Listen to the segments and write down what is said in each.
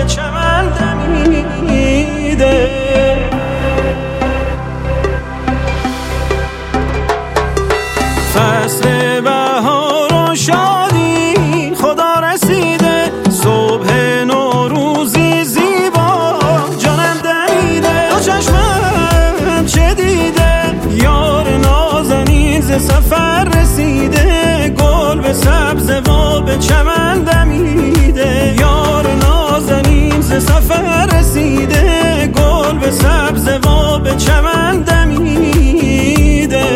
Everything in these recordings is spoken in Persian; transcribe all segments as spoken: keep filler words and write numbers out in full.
به چمن دمیده. فصل بهار و شادی خدا رسیده، صبح نوروزی زیبا جانم دمیده. دو چشمم چه دیده، یار نازنین ز سفر رسیده، گل به سبز و به چمن دمیده. یار نازنین ز سفر رسیده، گل به سبز و به چمن دمیده.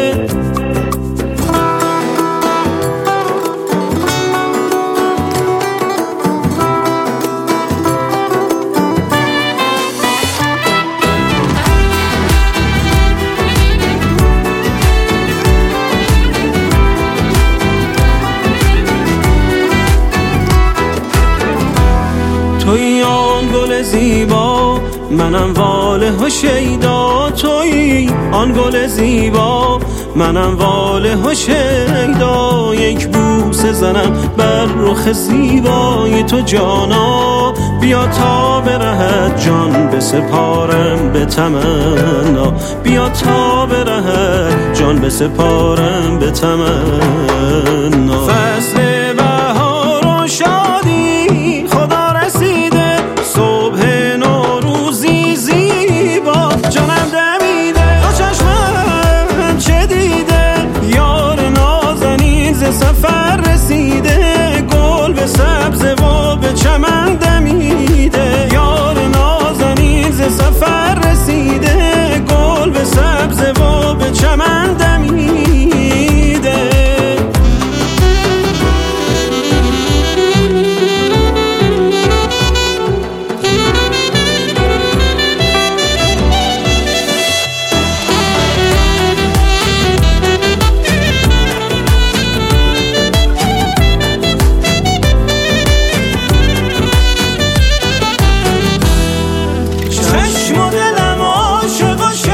توی آن گل زیبا منم واله و شیدا، توی آن گل زیبا منم واله و شیدا. یک بوسه زنم بر رخ زیبای تو جانا، بیا تا برهد جان بسپارم به تمنا، بیا تا برهد جان بسپارم به تمنا. فصل بهار و شادی خدا رسیده، صبح نوروزی زیبا جانم دمیده. دو چشمم چه دیده، یار نازنین ز سفر رسیده، گل به سبز و به چمن دمیده. یار نازنین ز سفر رسیده، گل به سبز و به چمن دمیده. چشم و دلم عاشق و